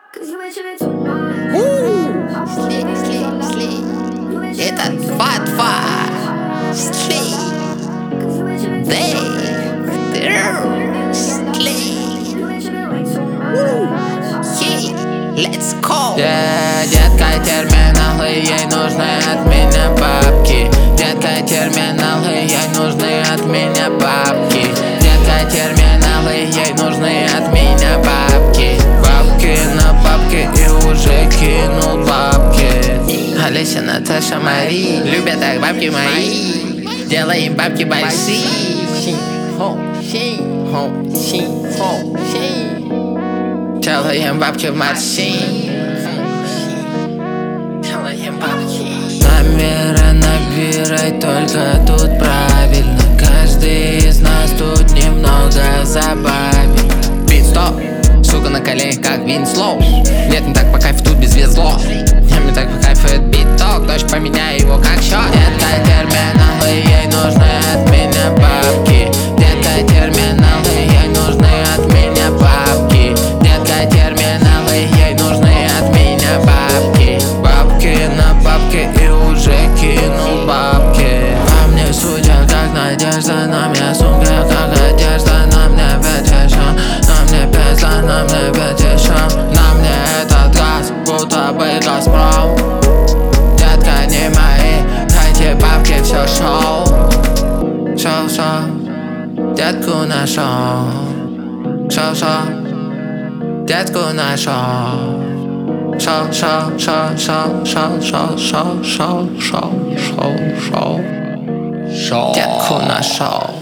Слей. Это Фатфа. Слей. Слей. Let's go. Детка терминалы, ей нужны от меня бабки. Детка терминалы, ей нужны от меня бабки. Детка терминалы, ей нужны от меня бабки. Бабки на бабки и уже кинул бабки. Олеся, Наташа, Мари любят так бабки мои. Делаем бабки большие. Делаем бабки в Марси. Делаем бабки. Номера набирай только тут правильно. Каждый из нас тут немного забавен. Бит-стоп, сука на коленях как Винслоу. Нет, не так по кайфу, тут без везло. Мне так по кайфу это бит-ток. Дочь, поменяй его как счет. Это терминалы, ей нужны от меня бабки. Детка терминалы, ей нужны от меня бабки. Детка терминалы, ей нужны от меня бабки. Бабки на бабки и уже кинул бабки. По мне судят как надежда, на мне сумка как одежда. На мне пятишон, на мне песня, на мне пятишон. На мне этот газ, будто бы Газпром. Детка не мои, дайте бабки, все шоу. Шоу, детку нашел. Шоу, детку нашел. Шоу, детку нашел.